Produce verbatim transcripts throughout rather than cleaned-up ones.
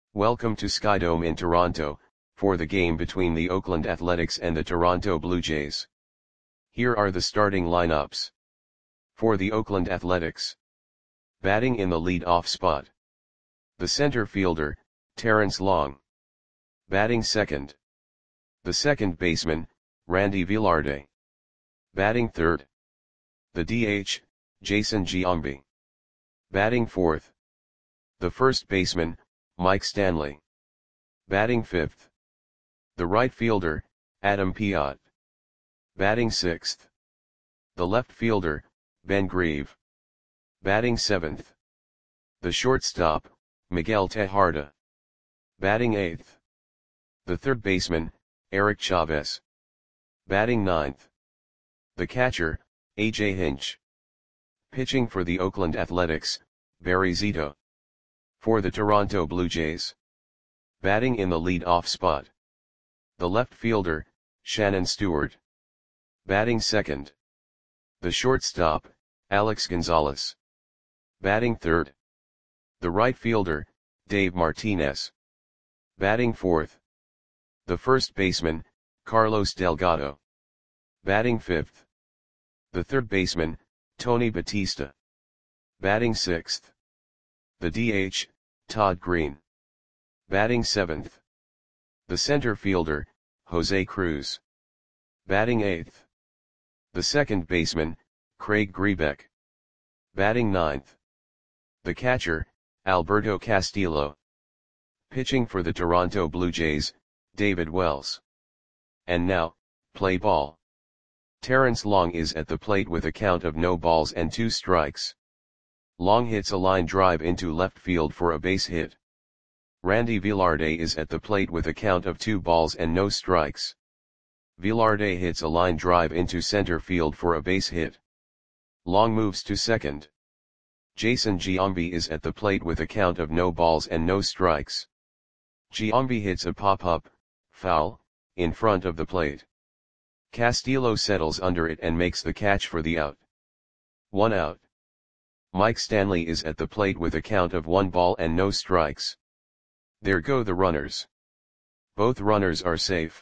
Welcome to Skydome in Toronto, for the game between the Oakland Athletics and the Toronto Blue Jays. Here are the starting lineups. For the Oakland Athletics. Batting in the lead-off spot. The center fielder, Terrence Long. Batting second. The second baseman, Randy Velarde. Batting third. The D H, Jason Giambi. Batting fourth. The first baseman, Mike Stanley. Batting fifth. The right fielder, Adam Piot. Batting sixth. The left fielder, Ben Grieve. Batting seventh. The shortstop, Miguel Tejada. Batting eighth. The third baseman, Eric Chavez. Batting ninth. The catcher, A J Hinch. Pitching for the Oakland Athletics, Barry Zito. For the Toronto Blue Jays. Batting in the lead-off spot. The left fielder, Shannon Stewart. Batting second. The shortstop, Alex Gonzalez. Batting third. The right fielder, Dave Martinez. Batting fourth. The first baseman, Carlos Delgado. Batting fifth. The third baseman, Tony Batista. Batting sixth. The D H, Todd Green. Batting seventh. The center fielder, Jose Cruz. Batting eighth. The second baseman, Craig Grebeck. Batting ninth. The catcher, Alberto Castillo. Pitching for the Toronto Blue Jays, David Wells. And now, play ball. Terrence Long is at the plate with a count of no balls and two strikes. Long hits a line drive into left field for a base hit. Randy Velarde is at the plate with a count of two balls and no strikes. Velarde hits a line drive into center field for a base hit. Long moves to second. Jason Giambi is at the plate with a count of no balls and no strikes. Giambi hits a pop-up, foul, in front of the plate. Castillo settles under it and makes the catch for the out. One out. Mike Stanley is at the plate with a count of one ball and no strikes. There go the runners. Both runners are safe.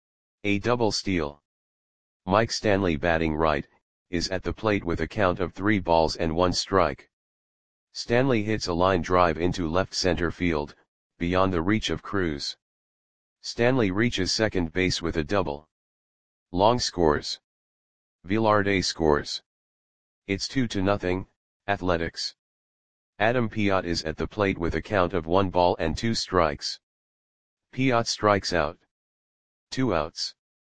A double steal. Mike Stanley, batting right, is at the plate with a count of three balls and one strike. Stanley hits a line drive into left center field, beyond the reach of Cruz. Stanley reaches second base with a double. Long scores. Velarde scores. It's two to nothing. Athletics. Adam Piot is at the plate with a count of one ball and two strikes. Piot strikes out. Two outs.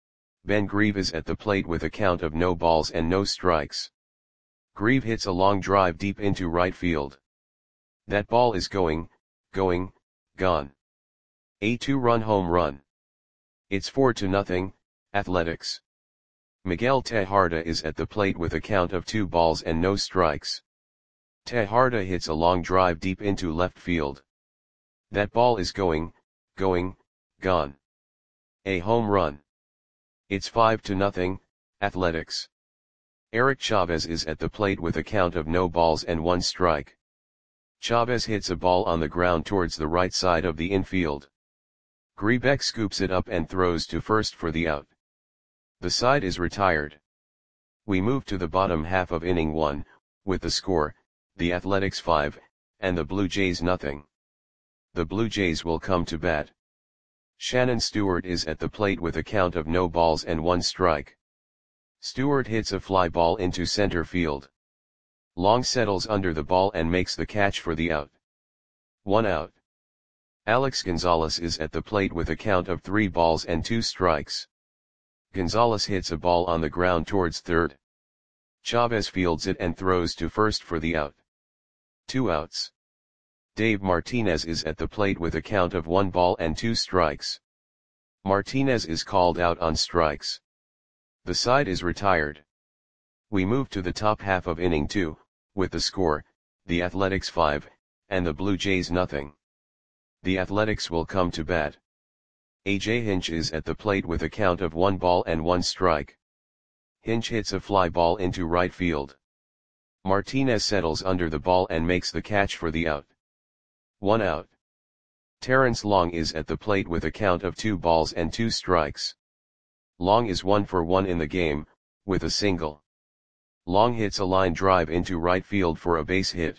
Ben Grieve is at the plate with a count of no balls and no strikes. Grieve hits a long drive deep into right field. That ball is going, going, gone. A two-run home run. It's four to nothing. Athletics. Miguel Tejada is at the plate with a count of two balls and no strikes. Tejada hits a long drive deep into left field. That ball is going, going, gone. A home run. It's five to nothing. Athletics. Eric Chavez is at the plate with a count of no balls and one strike. Chavez hits a ball on the ground towards the right side of the infield. Grebeck scoops it up and throws to first for the out. The side is retired. We move to the bottom half of inning one, with the score, the Athletics five, and the Blue Jays nothing. The Blue Jays will come to bat. Shannon Stewart is at the plate with a count of no balls and one strike. Stewart hits a fly ball into center field. Long settles under the ball and makes the catch for the out. One out. Alex Gonzalez is at the plate with a count of three balls and two strikes. Gonzalez hits a ball on the ground towards third. Chavez fields it and throws to first for the out. Two outs. Dave Martinez is at the plate with a count of one ball and two strikes. Martinez is called out on strikes. The side is retired. We move to the top half of inning two, with the score, the Athletics five, and the Blue Jays nothing. The Athletics will come to bat. A J Hinch is at the plate with a count of one ball and one strike. Hinch hits a fly ball into right field. Martinez settles under the ball and makes the catch for the out. One out. Terrence Long is at the plate with a count of two balls and two strikes. Long is one for one in the game, with a single. Long hits a line drive into right field for a base hit.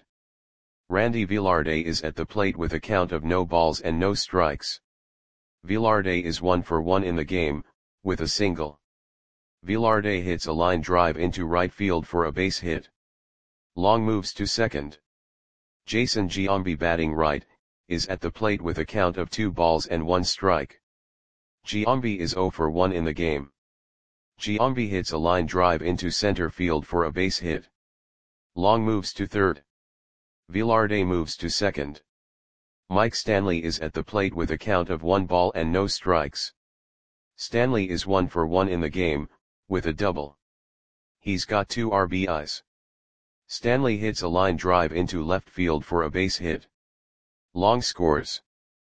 Randy Velarde is at the plate with a count of no balls and no strikes. Velarde is one for one in the game, with a single. Velarde hits a line drive into right field for a base hit. Long moves to second. Jason Giambi, batting right, is at the plate with a count of two balls and one strike. Giambi is zero for one in the game. Giambi hits a line drive into center field for a base hit. Long moves to third. Velarde moves to second. Mike Stanley is at the plate with a count of one ball and no strikes. Stanley is one for one in the game, with a double. He's got two R B Is. Stanley hits a line drive into left field for a base hit. Long scores.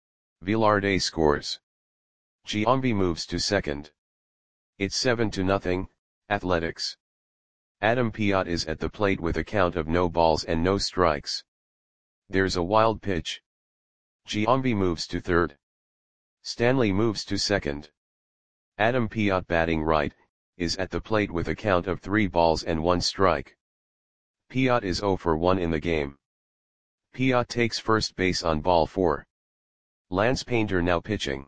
Velarde scores. Giambi moves to second. It's seven to nothing, Athletics. Adam Piot is at the plate with a count of no balls and no strikes. There's a wild pitch. Giambi moves to third. Stanley moves to second. Adam Piot, batting right, is at the plate with a count of three balls and one strike. Piot is zero for one in the game. Piot takes first base on ball four. Lance Painter now pitching.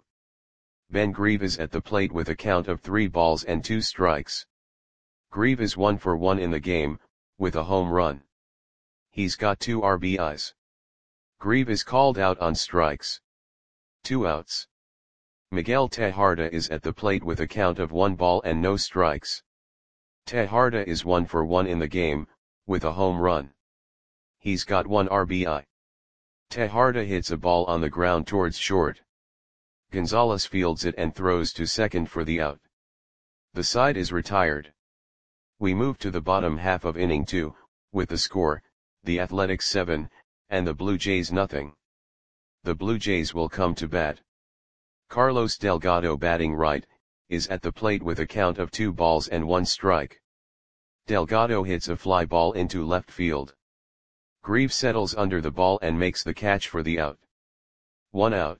Ben Grieve is at the plate with a count of three balls and two strikes. Grieve is one for one in the game, with a home run. He's got two R B Is. Grieve is called out on strikes. Two outs. Miguel Tejada is at the plate with a count of one ball and no strikes. Tejada is one for one in the game, with a home run. He's got one R B I. Tejada hits a ball on the ground towards short. Gonzalez fields it and throws to second for the out. The side is retired. We move to the bottom half of inning two, with the score, the Athletics seven, and the Blue Jays nothing. The Blue Jays will come to bat. Carlos Delgado, batting right, is at the plate with a count of two balls and one strike. Delgado hits a fly ball into left field. Grieve settles under the ball and makes the catch for the out. One out.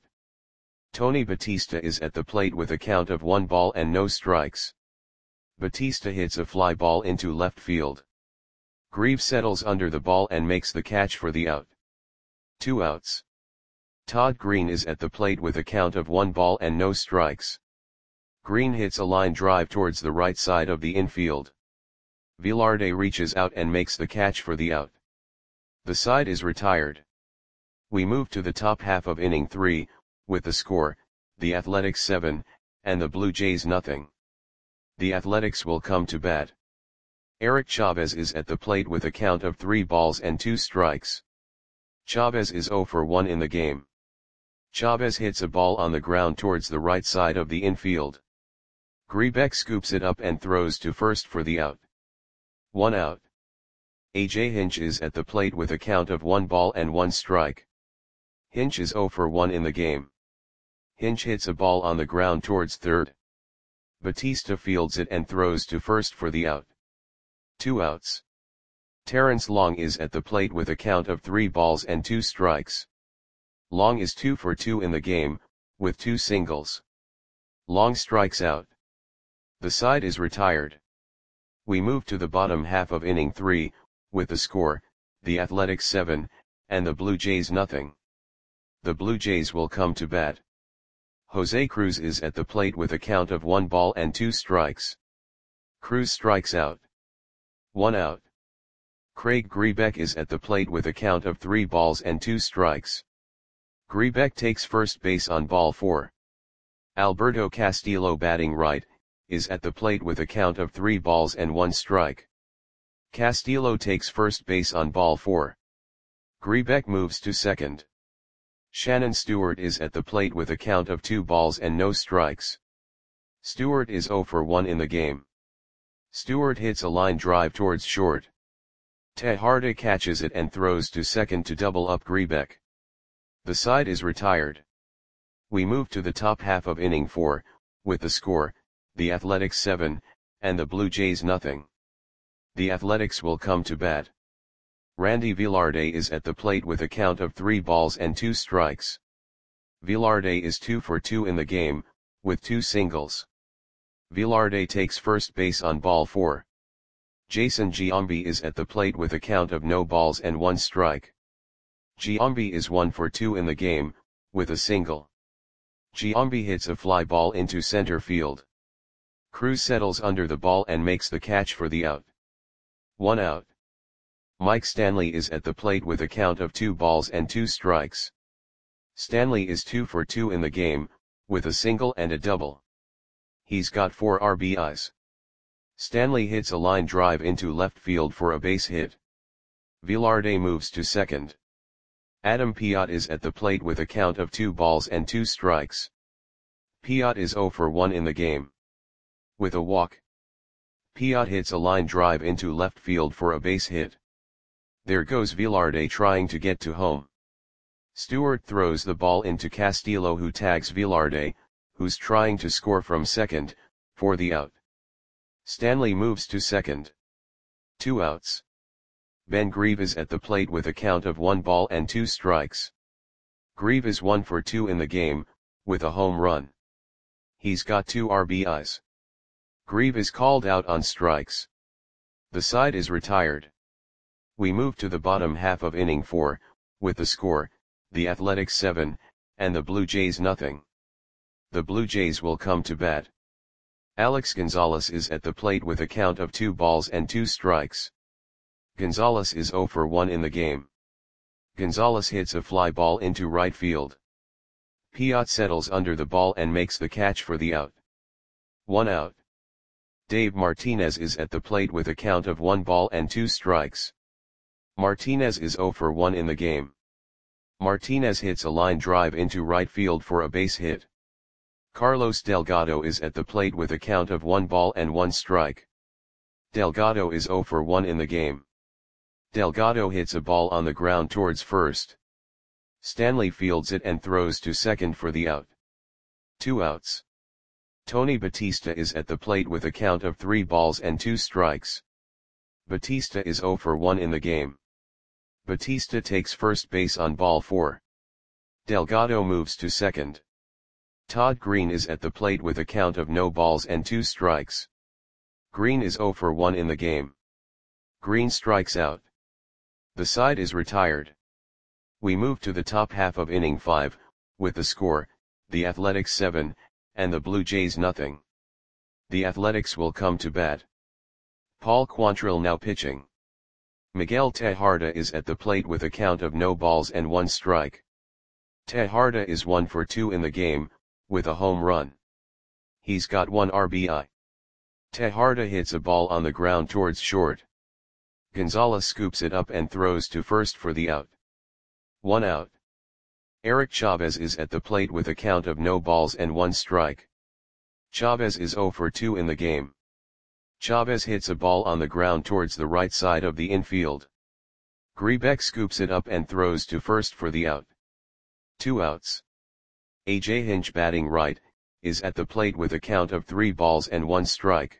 Tony Batista is at the plate with a count of one ball and no strikes. Batista hits a fly ball into left field. Grieve settles under the ball and makes the catch for the out. Two outs. Todd Green is at the plate with a count of one ball and no strikes. Green hits a line drive towards the right side of the infield. Velarde reaches out and makes the catch for the out. The side is retired. We move to the top half of inning three, with the score, the Athletics seven, and the Blue Jays nothing. The Athletics will come to bat. Eric Chavez is at the plate with a count of three balls and two strikes. Chavez is zero for one in the game. Chavez hits a ball on the ground towards the right side of the infield. Grebeck scoops it up and throws to first for the out. One out. A J Hinch is at the plate with a count of one ball and one strike. Hinch is zero for one in the game. Hinch hits a ball on the ground towards third. Batista fields it and throws to first for the out. Two outs. Terrence Long is at the plate with a count of three balls and two strikes. Long is two for two in the game, with two singles. Long strikes out. The side is retired. We move to the bottom half of inning three, with the score, the Athletics seven, and the Blue Jays nothing. The Blue Jays will come to bat. Jose Cruz is at the plate with a count of one ball and two strikes. Cruz strikes out. One out. Craig Grebeck is at the plate with a count of three balls and two strikes. Grebeck takes first base on ball four. Alberto Castillo, batting right, is at the plate with a count of three balls and one strike. Castillo takes first base on ball four. Grebeck moves to second. Shannon Stewart is at the plate with a count of two balls and no strikes. Stewart is zero for one in the game. Stewart hits a line drive towards short. Tejada catches it and throws to second to double up Grebeck. The side is retired. We move to the top half of inning four, with the score, the Athletics seven, and the Blue Jays nothing. The Athletics will come to bat. Randy Velarde is at the plate with a count of three balls and two strikes. Velarde is two for two in the game, with two singles. Velarde takes first base on ball four. Jason Giambi is at the plate with a count of no balls and one strike. Giambi is one for two in the game, with a single. Giambi hits a fly ball into center field. Cruz settles under the ball and makes the catch for the out. One out. Mike Stanley is at the plate with a count of two balls and two strikes. Stanley is two for two in the game, with a single and a double. He's got four R B Is. Stanley hits a line drive into left field for a base hit. Velarde moves to second. Adam Piot is at the plate with a count of two balls and two strikes. Piot is zero for one in the game. With a walk, Piot hits a line drive into left field for a base hit. There goes Velarde trying to get to home. Stewart throws the ball into Castillo, who tags Velarde, who's trying to score from second, for the out. Stanley moves to second. Two outs. Ben Grieve is at the plate with a count of one ball and two strikes. Grieve is one for two in the game, with a home run. He's got two R B Is. Grieve is called out on strikes. The side is retired. We move to the bottom half of inning four, with the score, the Athletics seven, and the Blue Jays nothing. The Blue Jays will come to bat. Alex Gonzalez is at the plate with a count of two balls and two strikes. Gonzalez is zero for one in the game. Gonzalez hits a fly ball into right field. Piot settles under the ball and makes the catch for the out. One out. Dave Martinez is at the plate with a count of one ball and two strikes. Martinez is zero for one in the game. Martinez hits a line drive into right field for a base hit. Carlos Delgado is at the plate with a count of one ball and one strike. Delgado is zero for one in the game. Delgado hits a ball on the ground towards first. Stanley fields it and throws to second for the out. Two outs. Tony Batista is at the plate with a count of three balls and two strikes. Batista is zero for one in the game. Batista takes first base on ball four. Delgado moves to second. Todd Green is at the plate with a count of no balls and two strikes. Green is zero for one in the game. Green strikes out. The side is retired. We move to the top half of inning five, with the score, the Athletics seven, and the Blue Jays nothing. The Athletics will come to bat. Paul Quantrill now pitching. Miguel Tejada is at the plate with a count of no balls and one strike. Tejada is one for two in the game, with a home run. He's got one R B I. Tejada hits a ball on the ground towards short. Gonzalez scoops it up and throws to first for the out. One out. Eric Chavez is at the plate with a count of no balls and one strike. Chavez is zero for two in the game. Chavez hits a ball on the ground towards the right side of the infield. Grebeck scoops it up and throws to first for the out. Two outs. A J Hinch, batting right, is at the plate with a count of three balls and one strike.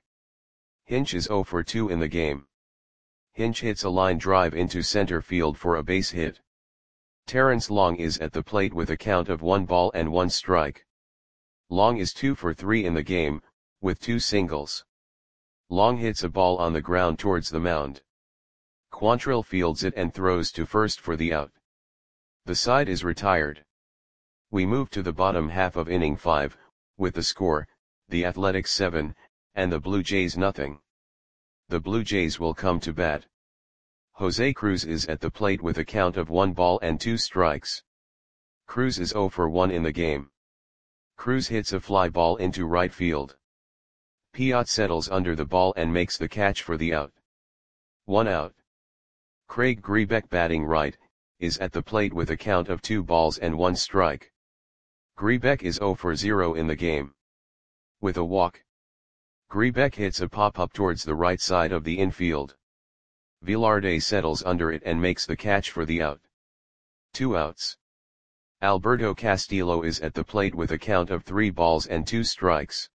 Hinch is zero for two in the game. Hinch hits a line drive into center field for a base hit. Terrence Long is at the plate with a count of one ball and one strike. Long is two for three in the game, with two singles. Long hits a ball on the ground towards the mound. Quantrill fields it and throws to first for the out. The side is retired. We move to the bottom half of inning five, with the score, the Athletics seven, and the Blue Jays nothing. The Blue Jays will come to bat. Jose Cruz is at the plate with a count of one ball and two strikes. Cruz is zero for one in the game. Cruz hits a fly ball into right field. Piot settles under the ball and makes the catch for the out. One out. Craig Grebeck, batting right, is at the plate with a count of two balls and one strike. Grebeck is zero for zero in the game. With a walk, Grebeck hits a pop-up towards the right side of the infield. Velarde settles under it and makes the catch for the out. Two outs. Alberto Castillo is at the plate with a count of three balls and two strikes.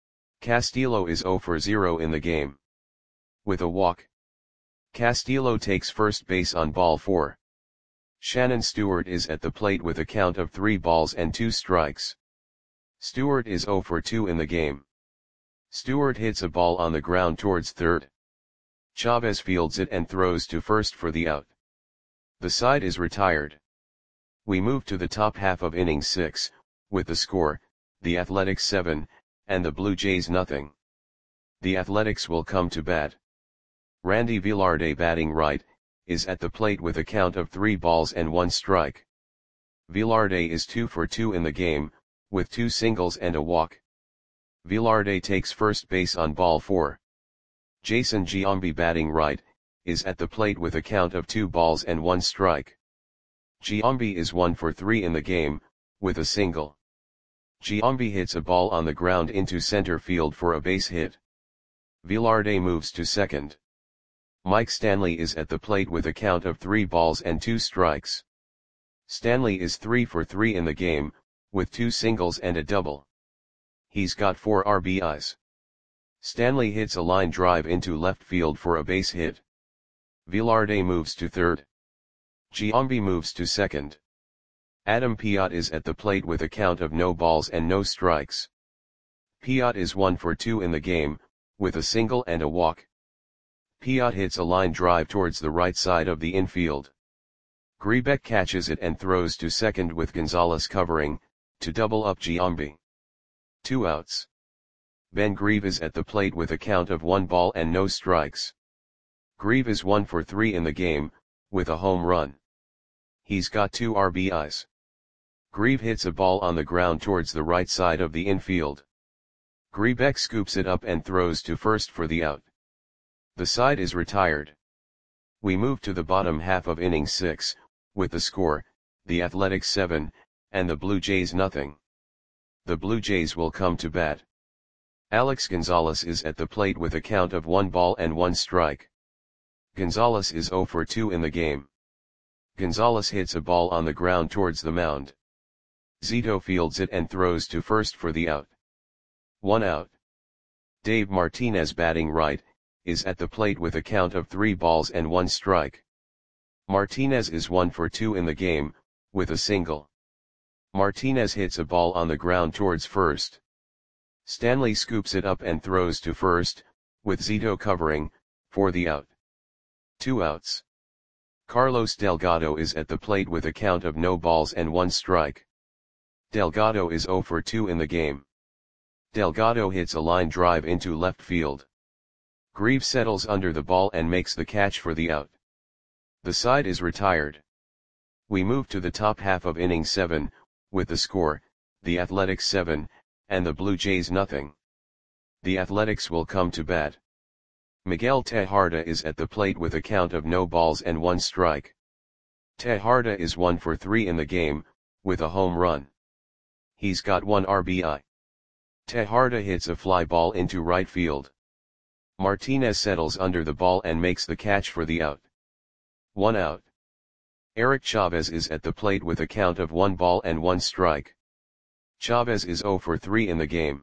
Castillo is zero for zero in the game. With a walk, Castillo takes first base on ball four. Shannon Stewart is at the plate with a count of three balls and two strikes. Stewart is zero for two in the game. Stewart hits a ball on the ground towards third. Chavez fields it and throws to first for the out. The side is retired. We move to the top half of inning six, with the score, the Athletics seven, and the Blue Jays nothing. The Athletics will come to bat. Randy Velarde, batting right, is at the plate with a count of three balls and one strike. Velarde is two for two in the game, with two singles and a walk. Velarde takes first base on ball four. Jason Giambi, batting right, is at the plate with a count of two balls and one strike. Giambi is one for three in the game, with a single. Giambi hits a ball on the ground into center field for a base hit. Velarde moves to second. Mike Stanley is at the plate with a count of three balls and two strikes. Stanley is three for three in the game, with two singles and a double. He's got four R B Is. Stanley hits a line drive into left field for a base hit. Velarde moves to third. Giambi moves to second. Adam Piot is at the plate with a count of no balls and no strikes. Piot is one for two in the game, with a single and a walk. Piot hits a line drive towards the right side of the infield. Grebeck catches it and throws to second with Gonzalez covering, to double up Giambi. Two outs. Ben Grieve is at the plate with a count of one ball and no strikes. Grieve is one for three in the game, with a home run. He's got two R B Is. Grieve hits a ball on the ground towards the right side of the infield. Grebeck scoops it up and throws to first for the out. The side is retired. We move to the bottom half of inning six, with the score, the Athletics seven, and the Blue Jays nothing. The Blue Jays will come to bat. Alex Gonzalez is at the plate with a count of one ball and one strike. Gonzalez is zero for two in the game. Gonzalez hits a ball on the ground towards the mound. Zito fields it and throws to first for the out. One out. Dave Martinez, batting right, is at the plate with a count of three balls and one strike. Martinez is one for two in the game, with a single. Martinez hits a ball on the ground towards first. Stanley scoops it up and throws to first, with Zito covering, for the out. Two outs. Carlos Delgado is at the plate with a count of no balls and one strike. Delgado is zero for two in the game. Delgado hits a line drive into left field. Grieve settles under the ball and makes the catch for the out. The side is retired. We move to the top half of inning seven, with the score, the Athletics seven, and the Blue Jays nothing. The Athletics will come to bat. Miguel Tejada is at the plate with a count of no balls and one strike. Tejada is one for three in the game, with a home run. He's got one R B I. Tejada hits a fly ball into right field. Martinez settles under the ball and makes the catch for the out. One out. Eric Chavez is at the plate with a count of one ball and one strike. Chavez is zero for three in the game.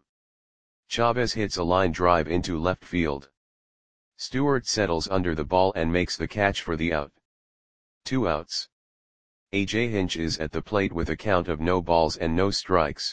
Chavez hits a line drive into left field. Stewart settles under the ball and makes the catch for the out. Two outs. A J Hinch is at the plate with a count of no balls and no strikes.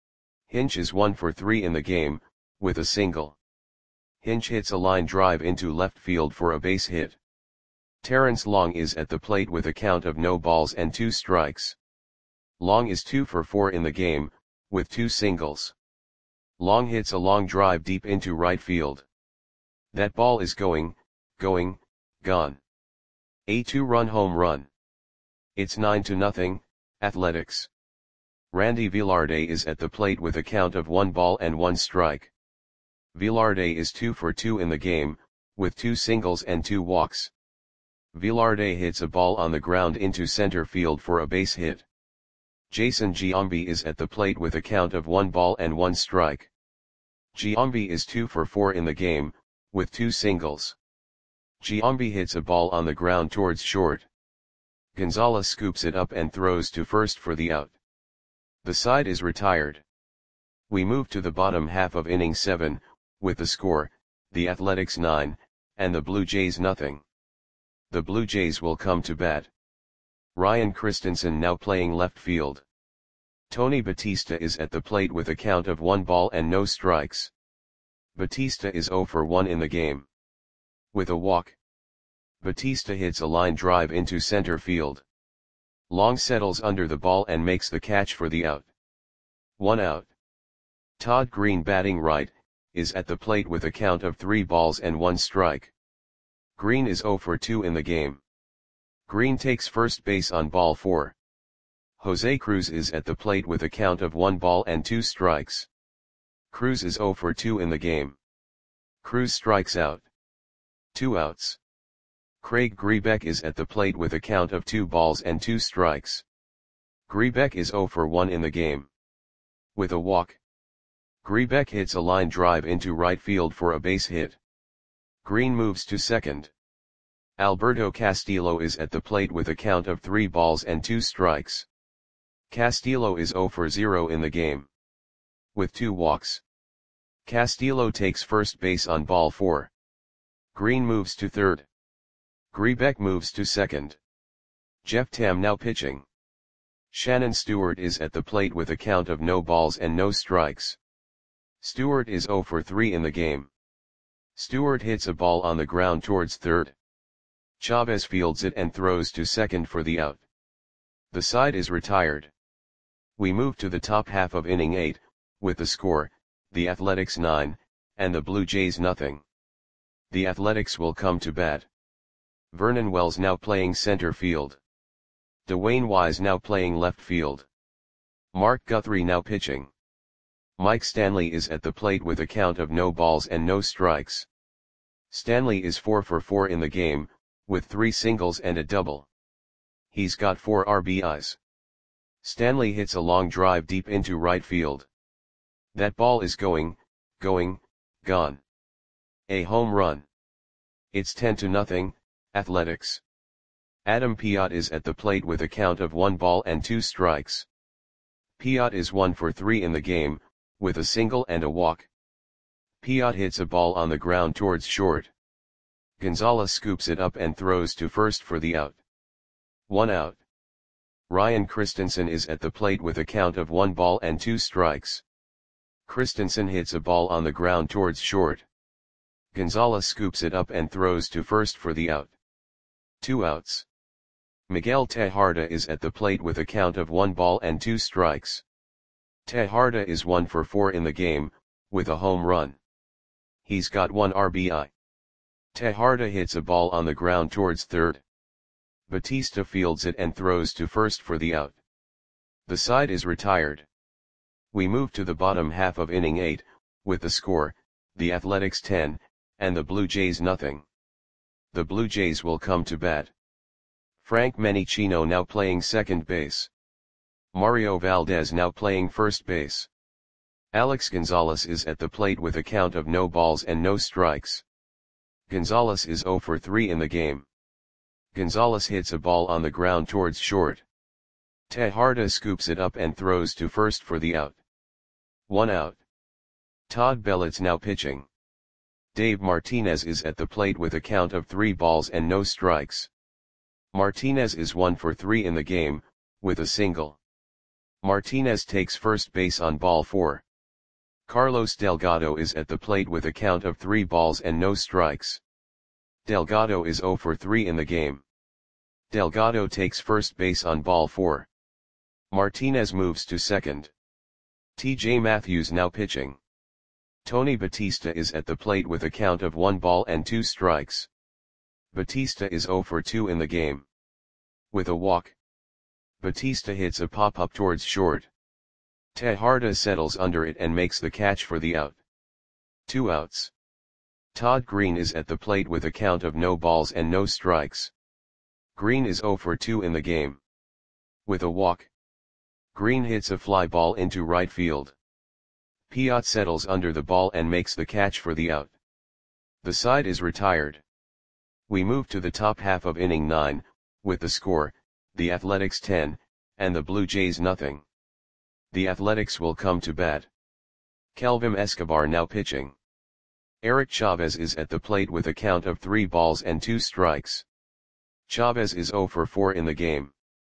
Hinch is one for three in the game, with a single. Hinch hits a line drive into left field for a base hit. Terrence Long is at the plate with a count of no balls and two strikes. Long is two for four in the game, with two singles. Long hits a long drive deep into right field. That ball is going, going, gone. A two-run home run. It's nine to nothing, Athletics. Randy Velarde is at the plate with a count of one ball and one strike. Velarde is two for two in the game, with two singles and two walks. Velarde hits a ball on the ground into center field for a base hit. Jason Giambi is at the plate with a count of one ball and one strike. Giambi is two for four in the game, with two singles. Giambi hits a ball on the ground towards short. Gonzalez scoops it up and throws to first for the out. The side is retired. We move to the bottom half of inning seven, with the score, the Athletics nine, and the Blue Jays nothing. The Blue Jays will come to bat. Ryan Christensen now playing left field. Tony Batista is at the plate with a count of one ball and no strikes. Batista is zero for one in the game. With a walk, Batista hits a line drive into center field. Long settles under the ball and makes the catch for the out. One out. Todd Green, batting right, is at the plate with a count of three balls and one strike. Green is zero for two in the game. Green takes first base on ball four. Jose Cruz is at the plate with a count of one ball and two strikes. Cruz is zero for two in the game. Cruz strikes out. Two outs. Craig Grebeck is at the plate with a count of two balls and two strikes. Grebeck is zero for one in the game. With a walk, Grebeck hits a line drive into right field for a base hit. Green moves to second. Alberto Castillo is at the plate with a count of three balls and two strikes. Castillo is zero for zero in the game. With two walks, Castillo takes first base on ball four. Green moves to third. Grebeck moves to second. Jeff Tam now pitching. Shannon Stewart is at the plate with a count of no balls and no strikes. Stewart is zero for three in the game. Stewart hits a ball on the ground towards third. Chavez fields it and throws to second for the out. The side is retired. We move to the top half of inning eight, with the score, the Athletics nine, and the Blue Jays nothing. The Athletics will come to bat. Vernon Wells now playing center field. Dwayne Wise now playing left field. Mark Guthrie now pitching. Mike Stanley is at the plate with a count of no balls and no strikes. Stanley is four for four in the game, with three singles and a double. He's got four R B Is. Stanley hits a long drive deep into right field. That ball is going, going, gone. A home run. It's ten to nothing, Athletics. Adam Piot is at the plate with a count of one ball and two strikes. Piot is one for three in the game, with a single and a walk. Piot hits a ball on the ground towards short. Gonzalez scoops it up and throws to first for the out. One out. Ryan Christensen is at the plate with a count of one ball and two strikes. Christensen hits a ball on the ground towards short. Gonzalez scoops it up and throws to first for the out. Two outs. Miguel Tejada is at the plate with a count of one ball and two strikes. Tejada is one for four in the game, with a home run. He's got one R B I. Tejada hits a ball on the ground towards third. Batista fields it and throws to first for the out. The side is retired. We move to the bottom half of inning eight, with the score, the Athletics ten, and the Blue Jays nothing. The Blue Jays will come to bat. Frank Menicino now playing second base. Mario Valdez now playing first base. Alex Gonzalez is at the plate with a count of no balls and no strikes. Gonzalez is zero for three in the game. Gonzalez hits a ball on the ground towards short. Tejada scoops it up and throws to first for the out. One out. Todd Bellitz now pitching. Dave Martinez is at the plate with a count of three balls and no strikes. Martinez is one for three in the game, with a single. Martinez takes first base on ball four. Carlos Delgado is at the plate with a count of three balls and no strikes. Delgado is zero for three in the game. Delgado takes first base on ball four. Martinez moves to second. T J Matthews now pitching. Tony Batista is at the plate with a count of one ball and two strikes. Batista is zero for two in the game. With a walk, Batista hits a pop-up towards short. Tejada settles under it and makes the catch for the out. Two outs. Todd Green is at the plate with a count of no balls and no strikes. Green is zero for two in the game. With a walk, Green hits a fly ball into right field. Piot settles under the ball and makes the catch for the out. The side is retired. We move to the top half of inning nine, with the score, the Athletics ten, and the Blue Jays nothing. The Athletics will come to bat. Kelvin Escobar now pitching. Eric Chavez is at the plate with a count of three balls and two strikes. Chavez is zero for four in the game.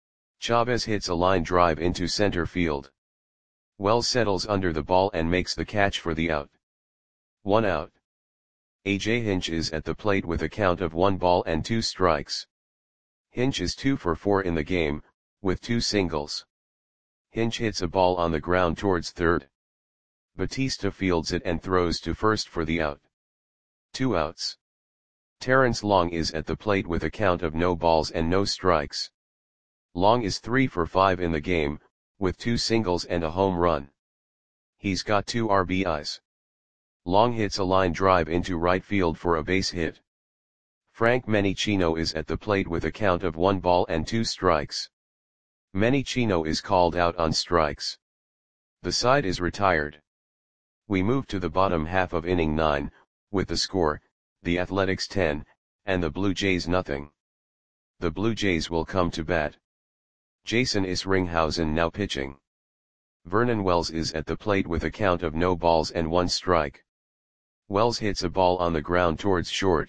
Chavez hits a line drive into center field. Wells settles under the ball and makes the catch for the out. One out. A J Hinch is at the plate with a count of one ball and two strikes. Hinch is two for four in the game, with two singles. Hinch hits a ball on the ground towards third. Batista fields it and throws to first for the out. Two outs. Terrence Long is at the plate with a count of no balls and no strikes. Long is three for five in the game, with two singles and a home run. He's got two R B Is. Long hits a line drive into right field for a base hit. Frank Menichino is at the plate with a count of one ball and two strikes. Menichino is called out on strikes. The side is retired. We move to the bottom half of inning nine, with the score, the Athletics ten, and the Blue Jays nothing. The Blue Jays will come to bat. Jason Isringhausen now pitching. Vernon Wells is at the plate with a count of no balls and one strike. Wells hits a ball on the ground towards short.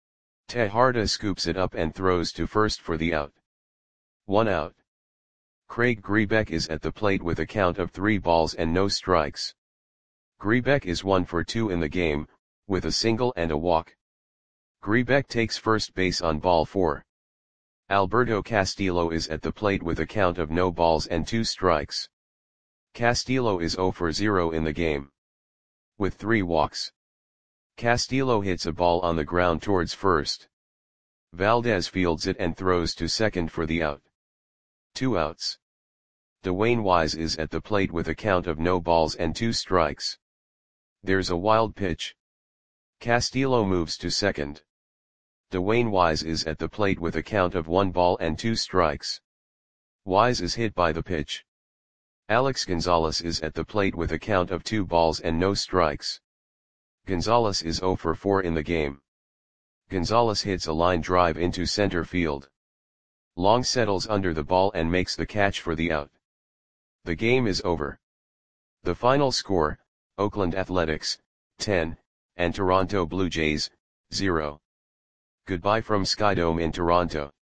Tejada scoops it up and throws to first for the out. One out. Craig Grebeck is at the plate with a count of three balls and no strikes. Grebeck is one for two in the game, with a single and a walk. Grebeck takes first base on ball four. Alberto Castillo is at the plate with a count of no balls and two strikes. Castillo is zero for zero in the game, with three walks. Castillo hits a ball on the ground towards first. Valdez fields it and throws to second for the out. Two outs. Dwayne Wise is at the plate with a count of no balls and two strikes. There's a wild pitch. Castillo moves to second. Dwayne Wise is at the plate with a count of one ball and two strikes. Wise is hit by the pitch. Alex Gonzalez is at the plate with a count of two balls and no strikes. Gonzalez is zero for four in the game. Gonzalez hits a line drive into center field. Long settles under the ball and makes the catch for the out. The game is over. The final score, Oakland Athletics, ten, and Toronto Blue Jays, zero. Goodbye from Skydome in Toronto.